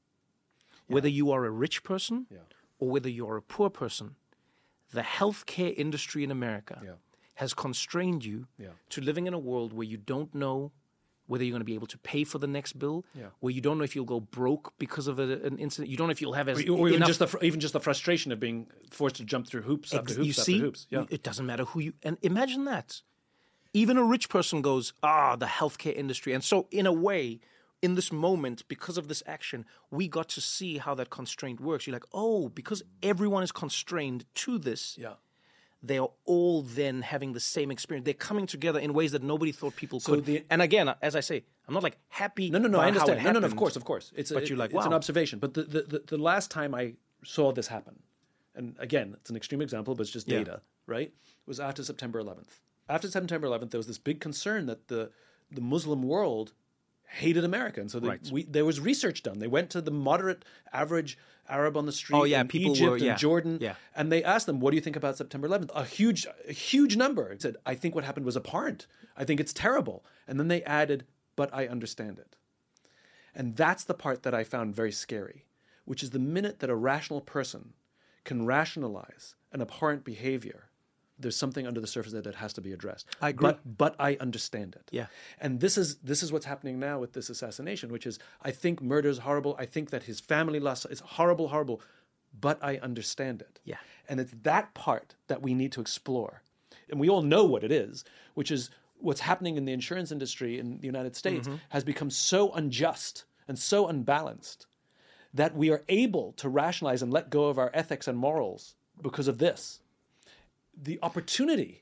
Whether you are a rich person or whether you're a poor person, the healthcare industry in America has constrained you to living in a world where you don't know whether you're going to be able to pay for the next bill, where you don't know if you'll go broke because of an incident. You don't know if you'll have or even just the frustration of being forced to jump through hoops after hoops after hoops. Yeah. It doesn't matter who you... And imagine that. Even a rich person goes, the healthcare industry. And so in a way, in this moment, because of this action, we got to see how that constraint works. You're like, because everyone is constrained to this, they are all then having the same experience. They're coming together in ways that nobody thought people could. And again, as I say, I'm not like happy. No, I understand. No, of course. It's you're like, it's an observation. But the last time I saw this happen, and again, it's an extreme example, but it's just data, right? It was after September 11th. After September 11th, there was this big concern that the Muslim world hated America. And so there was research done. They went to the moderate, average Arab on the street in Egypt and Jordan, and they asked them, what do you think about September 11th? A huge number. They said, I think what happened was abhorrent. I think it's terrible. And then they added, but I understand it. And that's the part that I found very scary, which is the minute that a rational person can rationalize an abhorrent behavior, there's something under the surface there that has to be addressed. I agree. But I understand it. Yeah. And this is what's happening now with this assassination, which is, I think murder is horrible. I think that his family loss is horrible, but I understand it. Yeah. And it's that part that we need to explore. And we all know what it is, which is what's happening in the insurance industry in the United States has become so unjust and so unbalanced that we are able to rationalize and let go of our ethics and morals because of this. The opportunity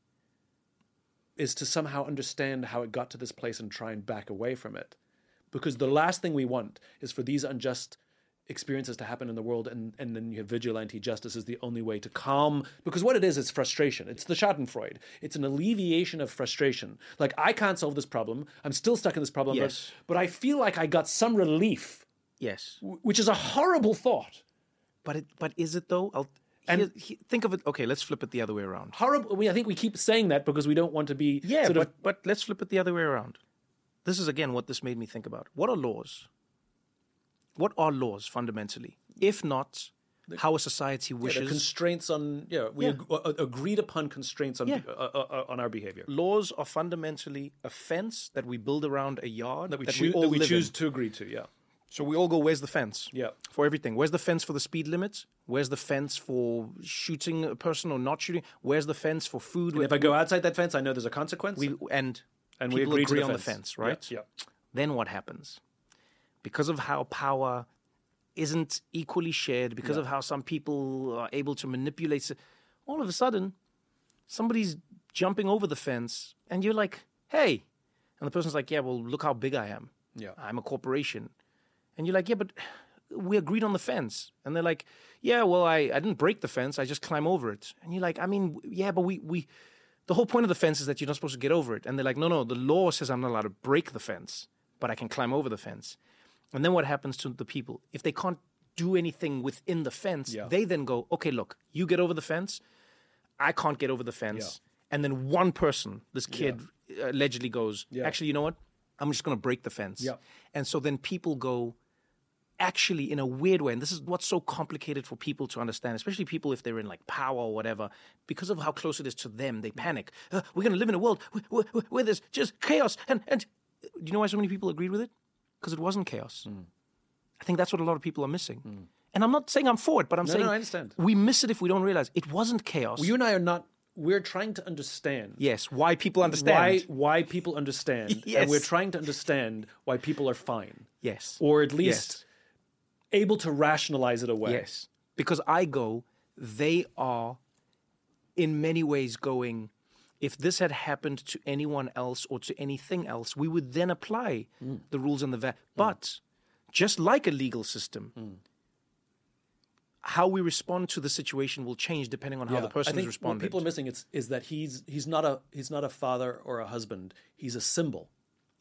is to somehow understand how it got to this place and try and back away from it. Because the last thing we want is for these unjust experiences to happen in the world, and then you have vigilante justice is the only way to calm. Because what it is frustration. It's the Schadenfreude. It's an alleviation of frustration. Like, I can't solve this problem. I'm still stuck in this problem, but I feel like I got some relief. Yes. Which is a horrible thought. But is it though? Think of it. Okay, let's flip it the other way around. Horrible. I think we keep saying that because we don't want to be. Yeah, but let's flip it the other way around. This is again what this made me think about. What are laws? What are laws fundamentally? If not how a society The wishes. constraints on agreed upon constraints on on our behavior Laws are fundamentally a fence that we build around a yard that we all live choose in. to agree to. Yeah, So we all go, where's the fence? Yeah. For everything. Where's the fence for the speed limits? Where's the fence for shooting a person or not shooting? Where's the fence for food? and if I go outside that fence, I know there's a consequence. And we people agree to the on the fence. fence, right? Yeah. Then what happens? Because of how power isn't equally shared, because of how some people are able to manipulate, all of a sudden, somebody's jumping over the fence, and you're like, hey. And the person's like, yeah, well, look how big I am. Yeah. I'm a corporation. And you're like, yeah, but we agreed on the fence. And they're like, yeah, well, I didn't break the fence. I just climb over it. And you're like, I mean, yeah, but we the whole point of the fence is that you're not supposed to get over it. And they're like, no, the law says I'm not allowed to break the fence, but I can climb over the fence. And then what happens to the people? If they can't do anything within the fence, they then go, okay, look, you get over the fence. I can't get over the fence. And then one person, this kid allegedly goes, actually, you know what? I'm just going to break the fence. Yeah. And so then people go, actually, in a weird way, and this is what's so complicated for people to understand, especially people if they're in like power or whatever, because of how close it is to them, they panic. We're going to live in a world where there's just chaos. And do you know why so many people agreed with it? Because it wasn't chaos. I think that's what a lot of people are missing. And I'm not saying I'm for it, but I'm saying I understand. We miss it if we don't realize it wasn't chaos. Well, you and I are not. We're trying to understand. Yes, why people understand. Why people understand. Yes. And we're trying to understand why people are fine. Yes. Or at least able to rationalize it away. Yes. Because I go, they are in many ways going, if this had happened to anyone else or to anything else, we would then apply the rules and the But just like a legal system, how we respond to the situation will change depending on how the person I think is responding. What people are missing is that he's not a father or a husband. He's a symbol.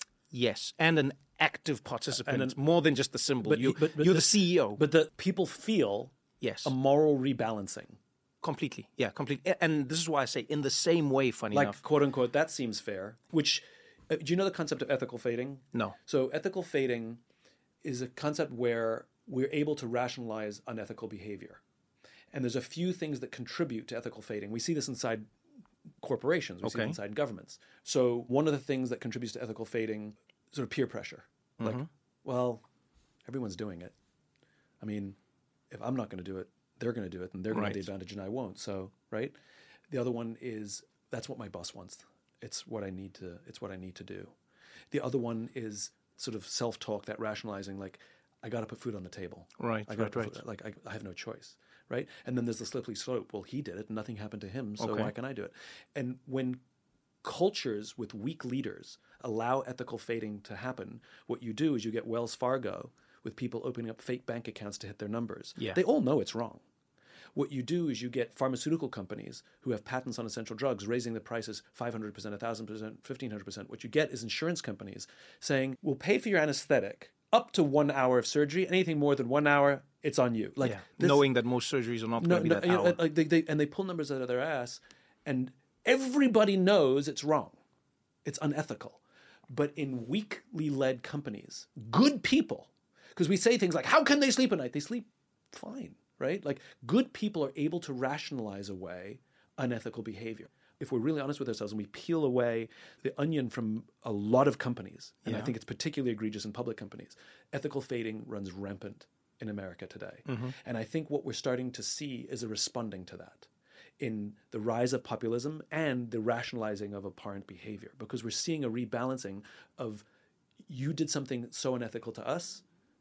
Yes, and an active participant, more than just the symbol. But you're but the CEO. But the people feel a moral rebalancing. Completely. Yeah, completely. And this is why I say in the same way, funny enough. Like, quote unquote, that seems fair. Which, do you know the concept of ethical fading? No. So ethical fading is a concept where we're able to rationalize unethical behavior. And there's a few things that contribute to ethical fading. We see this inside corporations. We see it inside governments. So one of the things that contributes to ethical fading, sort of peer pressure. Like, well, everyone's doing it. I mean, if I'm not going to do it, they're going to do it, and they're going to have the advantage, and I won't. So, right? The other one is, that's what my boss wants. It's what I need to do. The other one is sort of self-talk, that rationalizing, like, I got to put food on the table. Right. I have no choice. Right. And then there's the slippery slope. Well, he did it and nothing happened to him. So why can I do it? And when cultures with weak leaders allow ethical fading to happen, what you do is you get Wells Fargo with people opening up fake bank accounts to hit their numbers. Yeah. They all know it's wrong. What you do is you get pharmaceutical companies who have patents on essential drugs raising the prices 500%, 1,000%, 1,500%. What you get is insurance companies saying, we'll pay for your anesthetic up to 1 hour of surgery. Anything more than 1 hour, it's on you. Like knowing that most surgeries are not going to be that hour. They pull numbers out of their ass, and everybody knows it's wrong. It's unethical. But in weakly led companies, good people, because we say things like, how can they sleep at night? They sleep fine, right? Like, good people are able to rationalize away unethical behavior. If we're really honest with ourselves and we peel away the onion from a lot of companies, and I think it's particularly egregious in public companies, ethical fading runs rampant in America today. And I think what we're starting to see is a responding to that in the rise of populism and the rationalizing of abhorrent behavior, because we're seeing a rebalancing of, you did something so unethical to us,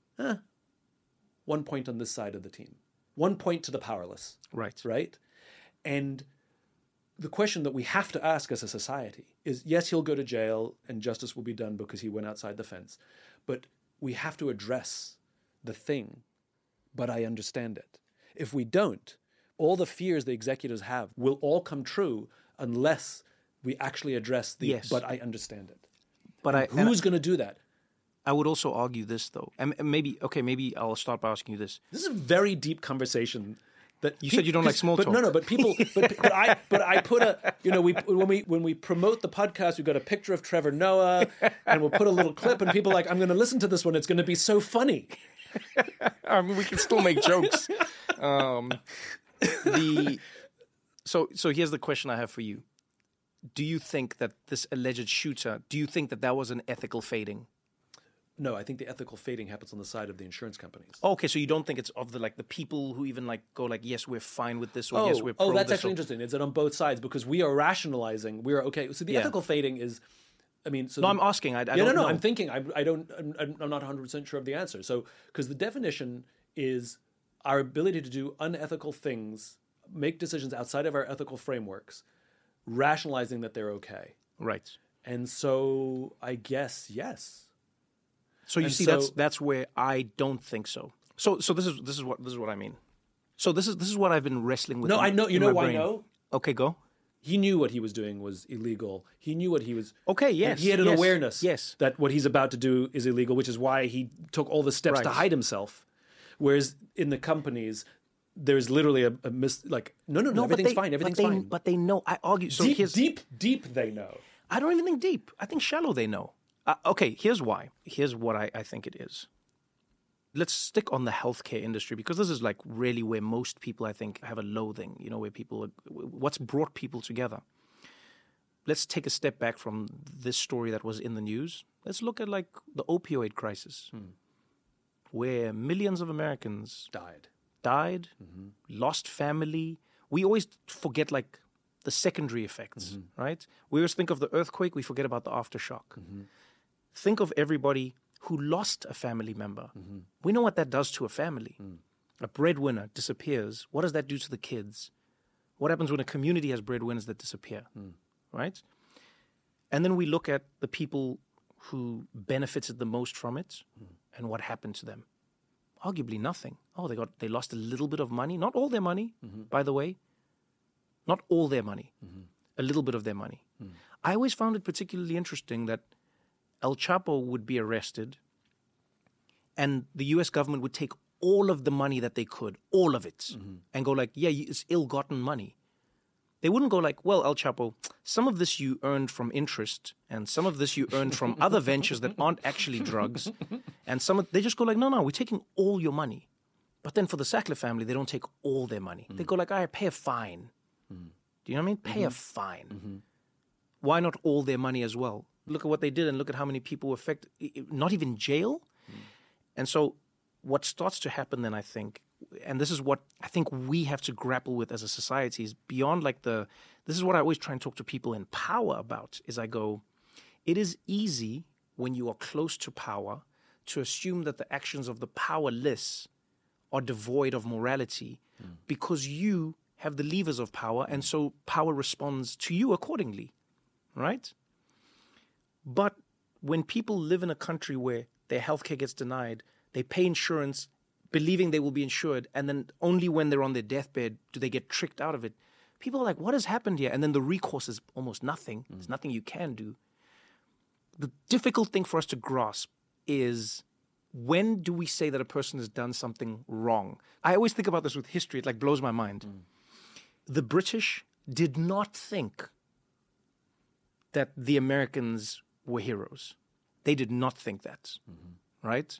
1 point on this side of the team, 1 point to the powerless. Right? And the question that we have to ask as a society is, yes, he'll go to jail and justice will be done because he went outside the fence. But we have to address the thing, but I understand it. If we don't, all the fears the executives have will all come true unless we actually address the, but I understand it. But who's going to do that? I would also argue this, though. And maybe I'll start by asking you this. This is a very deep conversation. That you said you don't like small talk. But people, but I put a, when we promote the podcast, we've got a picture of Trevor Noah, and we'll put a little clip, and people are like, I'm going to listen to this one. It's going to be so funny. I mean, we can still make jokes. So here's the question I have for you. Do you think that this alleged shooter, do you think that that was an ethical fading? No, I think the ethical fading happens on the side of the insurance companies. Okay, so you don't think it's of the people who even go yes, we're fine with this, or yes, we're pro that's this, actually interesting. It's that on both sides because we are rationalizing. We are okay. So the ethical fading is, I mean, so I'm asking. I don't know. I'm thinking. I'm not 100% sure of the answer. So because the definition is our ability to do unethical things, make decisions outside of our ethical frameworks, rationalizing that they're okay. Right. And so I guess yes. So you see, that's where I don't think so. So this is what I mean. So this is what I've been wrestling with. No, I know. You know why I know? Okay, go. He knew what he was doing was illegal. He knew what he was. Okay, yes. He had an awareness yes. that what he's about to do is illegal, which is why he took all the steps to hide himself. Whereas in the companies, there's literally no, everything's fine. Everything's fine. But they know. I argue. So Deep, they know. I don't even think deep. I think shallow they know. Okay, here's why. Here's what I think it is. Let's stick on the healthcare industry because this is really where most people, I think, have a loathing, where what's brought people together. Let's take a step back from this story that was in the news. Let's look at the opioid crisis, where millions of Americans died, lost family. We always forget the secondary effects, right? We always think of the earthquake, we forget about the aftershock. Think of everybody who lost a family member. We know what that does to a family. A breadwinner disappears. What does that do to the kids? What happens when a community has breadwinners that disappear, right? And then we look at the people who benefited the most from it and what happened to them. Arguably nothing. Oh, they lost a little bit of money. Not all their money, by the way. Not all their money. A little bit of their money. I always found it particularly interesting that El Chapo would be arrested and the U.S. government would take all of the money that they could, all of it, and go it's ill-gotten money. They wouldn't go well, El Chapo, some of this you earned from interest and some of this you earned from other ventures that aren't actually drugs. And they just go no, we're taking all your money. But then for the Sackler family, they don't take all their money. They go all right, pay a fine. Do you know what I mean? Pay a fine. Why not all their money as well? Look at what they did and look at how many people were affected, not even jail. And so what starts to happen then, I think, and this is what I think we have to grapple with as a society is beyond this is what I always try and talk to people in power about is I go, it is easy when you are close to power to assume that the actions of the powerless are devoid of morality because you have the levers of power and so power responds to you accordingly, right? But when people live in a country where their healthcare gets denied, they pay insurance believing they will be insured, and then only when they're on their deathbed do they get tricked out of it. People are like, what has happened here? And then the recourse is almost nothing. There's nothing you can do. The difficult thing for us to grasp is when do we say that a person has done something wrong? I always think about this with history. It blows my mind. The British did not think that the Americans were heroes. They did not think that, right?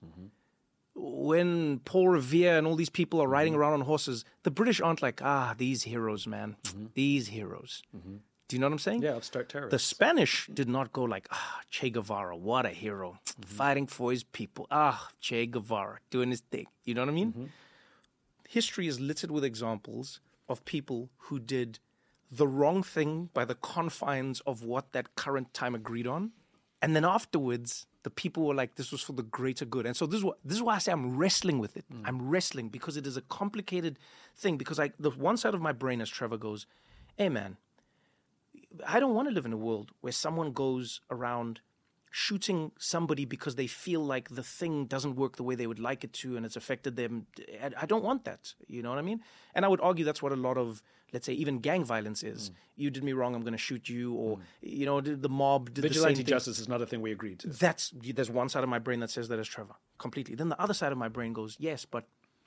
When Paul Revere and all these people are riding around on horses, the British aren't these heroes, man. These heroes. Do you know what I'm saying? Yeah, upstart terrorists. The Spanish did not go Che Guevara, what a hero. Fighting for his people. Che Guevara, doing his thing. You know what I mean? History is littered with examples of people who did the wrong thing by the confines of what that current time agreed on. And then afterwards, the people were this was for the greater good. And so this is why I say I'm wrestling with it. I'm wrestling because it is a complicated thing. Because the one side of my brain, as Trevor goes, hey, man, I don't want to live in a world where someone goes around shooting somebody because they feel like the thing doesn't work the way they would like it to and it's affected them. I don't want that. You know what I mean? And I would argue that's what a lot of, let's say, even gang violence is. You did me wrong, I'm going to shoot you. Or, the mob did the same thing. Vigilante justice is not a thing we agreed to. There's one side of my brain that says that as Trevor, completely. Then the other side of my brain goes, yes, but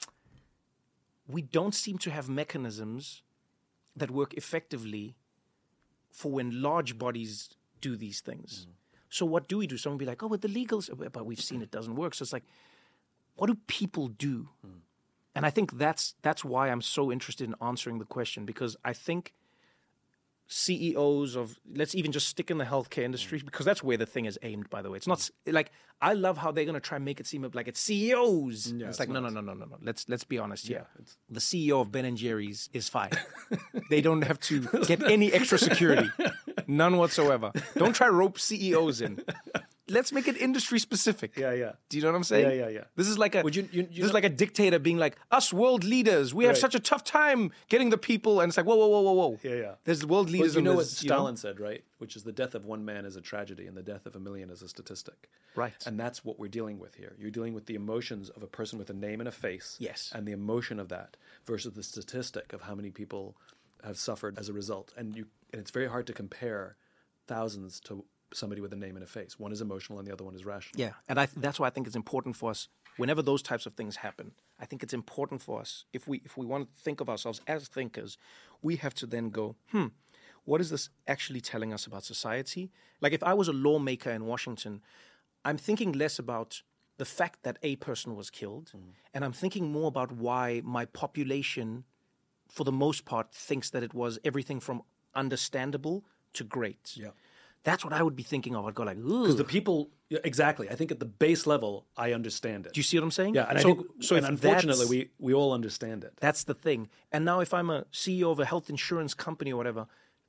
we don't seem to have mechanisms that work effectively for when large bodies do these things. So what do we do? Someone will be like, but the legals, but we've seen it doesn't work. So it's what do people do? And I think that's why I'm so interested in answering the question, because I think CEOs of, let's even just stick in the healthcare industry, because that's where the thing is aimed, by the way. It's not like, I love how they're going to try and make it seem like it's CEOs. Yeah, it's like, no. Let's be honest here. Yeah, the CEO of Ben & Jerry's is fine. They don't have to get any extra security. None whatsoever. Don't try rope CEOs in. Let's make it industry specific. Yeah. Do you know what I'm saying? Yeah. This is like a Would you this is like a dictator being like, us world leaders, we have Right. such a tough time getting the people, and it's like, whoa. Yeah. There's world leaders. Well, you know and what there's, Stalin said, right? Which is the death of one man is a tragedy and the death of a million is a statistic. Right. And that's what we're dealing with here. You're dealing with the emotions of a person with a name and a face. Yes. And the emotion of that versus the statistic of how many people have suffered as a result. And it's very hard to compare thousands to somebody with a name and a face. One is emotional and the other one is rational. Yeah, and that's why I think it's important for us, whenever those types of things happen, I think it's important for us, if we want to think of ourselves as thinkers, we have to then go, what is this actually telling us about society? Like if I was a lawmaker in Washington, I'm thinking less about the fact that a person was killed, and I'm thinking more about why my population, for the most part, thinks that it was everything from understandable to great. Yeah. That's what I would be thinking of. I'd go like, ooh. Because the people, exactly. I think at the base level, I understand it. Do you see what I'm saying? Yeah, and if unfortunately, we all understand it. that's the thing. And now if I'm a CEO of a health insurance company or whatever,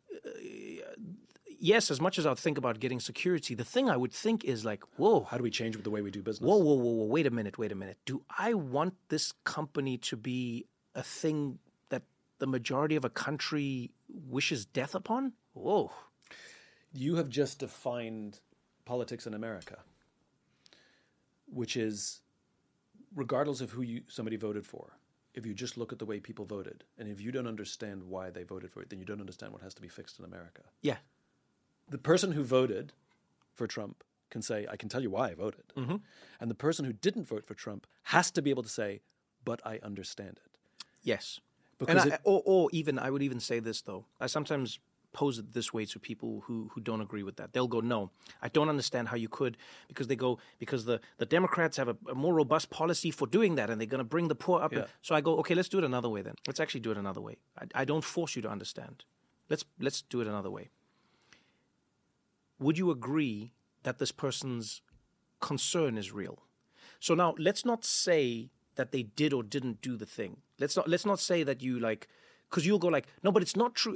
yes, as much as I'd think about getting security, the thing I would think is like, whoa, How do we change the way we do business? whoa, wait a minute. Do I want this company to be a thing that the majority of a country wishes death upon? Whoa. You have just defined politics in America, which is, regardless of who somebody voted for, if you just look at the way people voted, and if you don't understand why they voted for it, then you don't understand what has to be fixed in America. Yeah. The person who voted for Trump can say, I can tell you why I voted. Mm-hmm. And the person who didn't vote for Trump has to be able to say, but I understand it. Yes. Because And I would even say this, though. I sometimes pose it this way to people who don't agree with that. They'll go, no, I don't understand how you could, because the Democrats have a more robust policy for doing that, and they're going to bring the poor up. Yeah. So I go, okay, let's do it another way then. Let's actually do it another way. I don't force you to understand. Let's do it another way. Would you agree that this person's concern is real? So now let's not say that they did or didn't do the thing. Let's not say that you like, because you'll go like, no, but it's not true.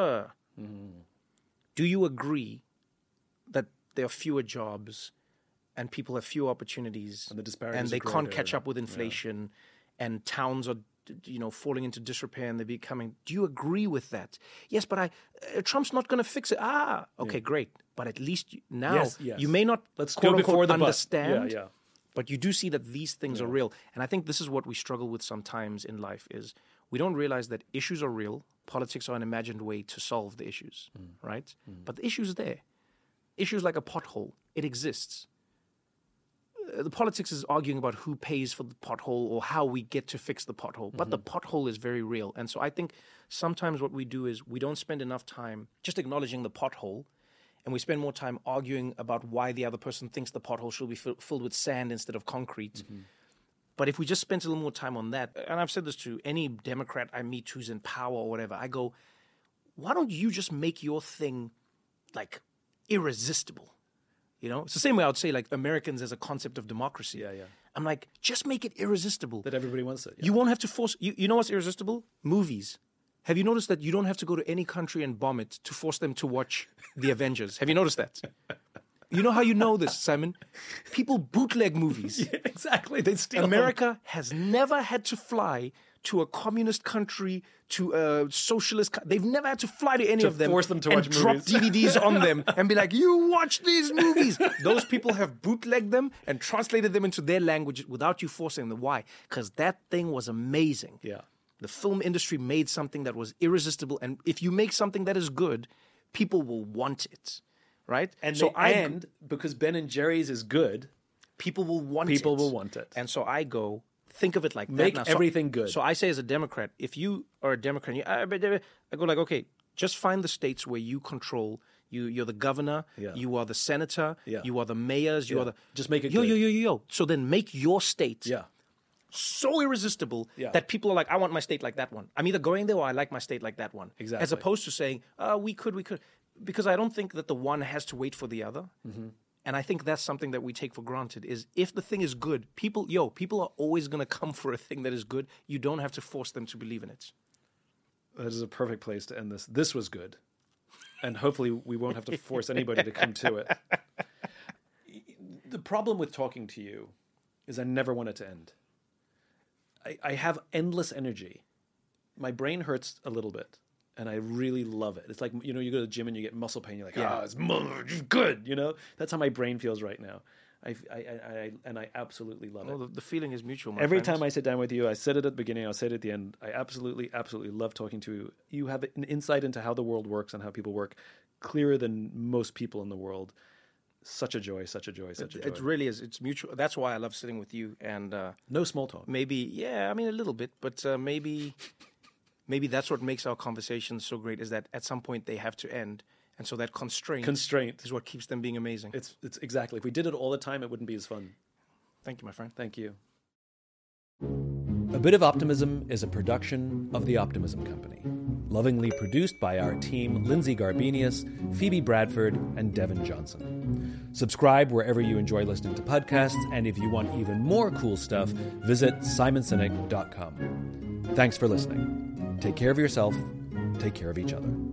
Do you agree that there are fewer jobs and people have fewer opportunities And the disparities and they are can't greater. catch up with inflation and towns are falling into disrepair and they're becoming, do you agree with that? Yes, but Trump's not going to fix it. Okay, great. But at least now Yes. you may not Let's quote go before unquote the but. understand. Yeah. But you do see that these things are real. And I think this is what we struggle with sometimes in life is we don't realize that issues are real. Politics are an imagined way to solve the issues, right? But the issue's there. Issues like a pothole, it exists. The politics is arguing about who pays for the pothole or how we get to fix the pothole. But the pothole is very real. And so I think sometimes what we do is we don't spend enough time just acknowledging the pothole, and we spend more time arguing about why the other person thinks the pothole should be filled with sand instead of concrete. But if we just spent a little more time on that, and I've said this to any Democrat I meet who's in power or whatever, I go, why don't you just make your thing like irresistible? It's the same way I would say like Americans as a concept of democracy. Yeah. I'm like, just make it irresistible. That everybody wants it. Yeah. You won't have to force, you know what's irresistible? Movies. Have you noticed that you don't have to go to any country and bomb it to force them to watch The Avengers? Have you noticed that? You know how you know this, Simon? People bootleg movies. Yeah, exactly. They steal America has never had to fly to a communist country, to a socialist they've never had to fly to any of them force them to and watch drop movies. DVDs on them and be like, you watch these movies. Those people have bootlegged them and translated them into their language without you forcing them. Why? Because that thing was amazing. Yeah. The film industry made something that was irresistible, and if you make something that is good, people will want it, right? And so and because Ben & Jerry's is good, people will want people it. will want it. And so I go, think of it like Make that. everything good. So I say as a Democrat, if you are a Democrat, I go like, okay, just find the states where you control. You're the governor. Yeah. You are the senator. Yeah. You are the mayors. You Yeah. are the Just make it yo. good. So then make your state Yeah. so irresistible Yeah. that people are like, I want my state like that one. I'm either going there or I like my state like that one. Exactly. As opposed to saying, we could. Because I don't think that the one has to wait for the other. Mm-hmm. And I think that's something that we take for granted is if the thing is good, people are always going to come for a thing that is good. You don't have to force them to believe in it. That is a perfect place to end this. This was good. And hopefully we won't have to force anybody to come to it. The problem with talking to you is I never want it to end. I have endless energy. My brain hurts a little bit, and I really love it. It's like, you go to the gym and you get muscle pain. You're like, it's good, That's how my brain feels right now. I absolutely love it. Well, the feeling is mutual, my Every friend. time I sit down with you, I said it at the beginning, I'll say it at the end. I absolutely, absolutely love talking to you. You have an insight into how the world works and how people work clearer than most people in the world. Such a joy, such a joy, such a joy. It really is. It's mutual. That's why I love sitting with you. And No small talk. maybe, a little bit, but maybe that's what makes our conversations so great is that at some point they have to end. And so that constraint is what keeps them being amazing. It's exactly. If we did it all the time, it wouldn't be as fun. Thank you, my friend. Thank you. A Bit of Optimism is a production of The Optimism Company. Lovingly produced by our team, Lindsay Garbenius, Phoebe Bradford, and Devin Johnson. Subscribe wherever you enjoy listening to podcasts, and if you want even more cool stuff, visit simonsinek.com. Thanks for listening. Take care of yourself. Take care of each other.